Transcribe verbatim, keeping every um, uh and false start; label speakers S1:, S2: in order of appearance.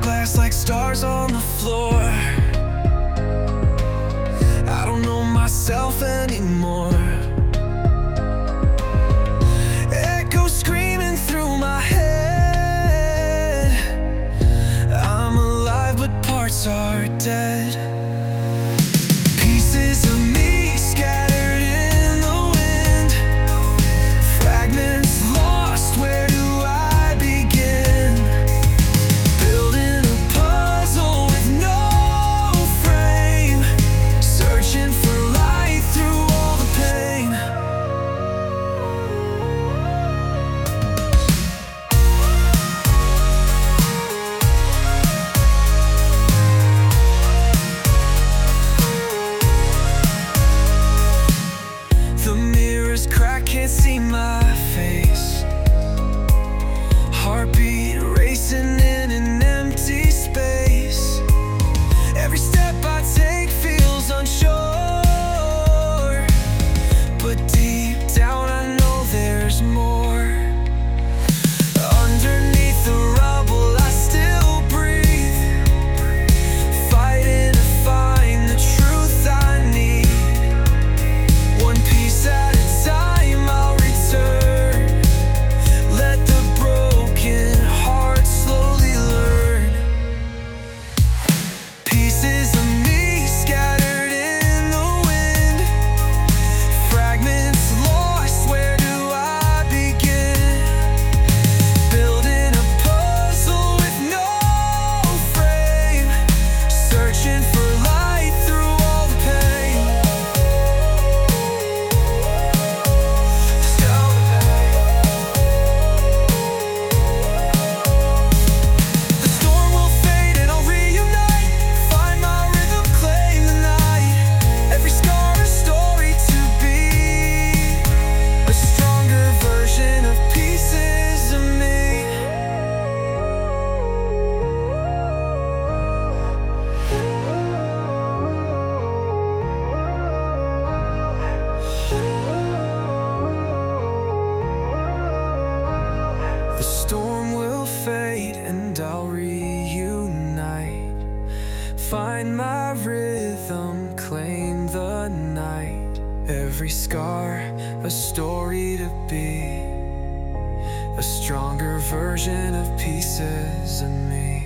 S1: glass like stars on the floor. I don't know myself anymore. Echoes screaming through my head. I'm alive but parts are dead. Pieces of me scattered in the wind. Fragments lost, where do I begin? Building a puzzle with no frame. Searching for light through all the pain. The mirror's cracked, can't see my face. Heartbeat racing in an empty space. Every step I take feels unsure, but deep down I know there's more. Underneath the rubble I still breathe, fighting to find the truth I need. One piece at a time I'll return. Let the broken heart slowly learn. Pieces of me scattered in the wind. Fragments lost, where do I begin? Building a puzzle with no frame. Searching for light through all the pain. The storm will fade and I'll reunite. Find my rhythm, claim the night. Every scar a story to be. A stronger version of pieces of me. The storm will fade and I'll reunite. Find my rhythm, claim the night. Every scar, a story to be. A stronger version of pieces of me.